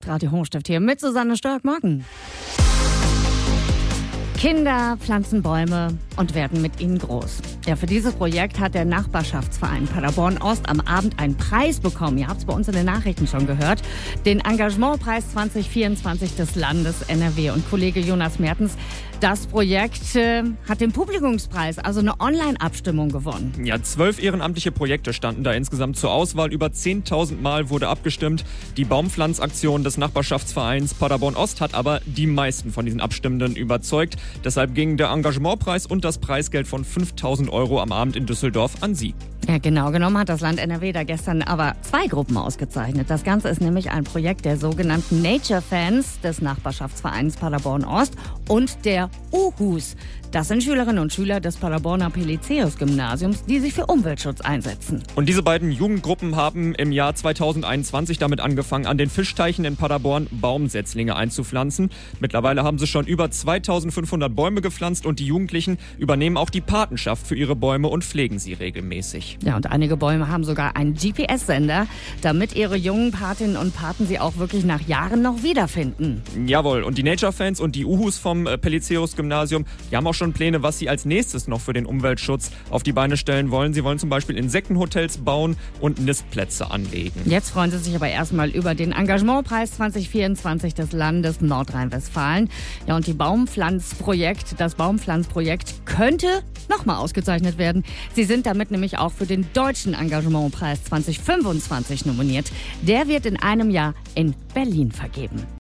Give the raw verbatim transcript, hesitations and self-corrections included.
Radio Hochstift hier mit Susanne Störk. Morgen. Kinder pflanzen Bäume und werden mit ihnen groß. Ja, für dieses Projekt hat der Nachbarschaftsverein Paderborn Ost am Abend einen Preis bekommen. Ihr habt es bei uns in den Nachrichten schon gehört. Den Engagementpreis zwanzig vierundzwanzig des Landes N R W. Und Kollege Jonas Mertens, das Projekt äh, hat den Publikumspreis, also eine Online-Abstimmung gewonnen. Ja, zwölf ehrenamtliche Projekte standen da insgesamt zur Auswahl. Über zehntausend Mal wurde abgestimmt. Die Baumpflanzaktion des Nachbarschaftsvereins Paderborn Ost hat aber die meisten von diesen Abstimmenden überzeugt. Deshalb ging der Engagementpreis und das Preisgeld von fünftausend Euro am Abend in Düsseldorf an Sie. Ja, genau genommen hat das Land N R W da gestern aber zwei Gruppen ausgezeichnet. Das Ganze ist nämlich ein Projekt der sogenannten Nature-Fans des Nachbarschaftsvereins Paderborn Ost und der U H Us. Das sind Schülerinnen und Schüler des Paderborner Pelizaeus-Gymnasiums, die sich für Umweltschutz einsetzen. Und diese beiden Jugendgruppen haben im Jahr zweitausendeinundzwanzig damit angefangen, an den Fischteichen in Paderborn Baumsetzlinge einzupflanzen. Mittlerweile haben sie schon über zweitausendfünfhundert Bäume gepflanzt und die Jugendlichen übernehmen auch die Patenschaft für ihre Bäume und pflegen sie regelmäßig. Ja, und einige Bäume haben sogar einen G P S-Sender, damit ihre jungen Patinnen und Paten sie auch wirklich nach Jahren noch wiederfinden. Jawohl, und die Nature-Fans und die U H Us vom Pelizaeus-Gymnasium, die haben auch schon Pläne, was sie als nächstes noch für den Umweltschutz auf die Beine stellen wollen. Sie wollen zum Beispiel Insektenhotels bauen und Nistplätze anlegen. Jetzt freuen sie sich aber erstmal über den Engagementpreis zwanzig vierundzwanzig des Landes Nordrhein-Westfalen. Ja, und die Baumpflanzprojekt, das Baumpflanzprojekt könnte nochmal ausgezeichnet werden. Sie sind damit nämlich auch für den deutschen Engagementpreis zwanzig fünfundzwanzig nominiert. Der wird in einem Jahr in Berlin vergeben.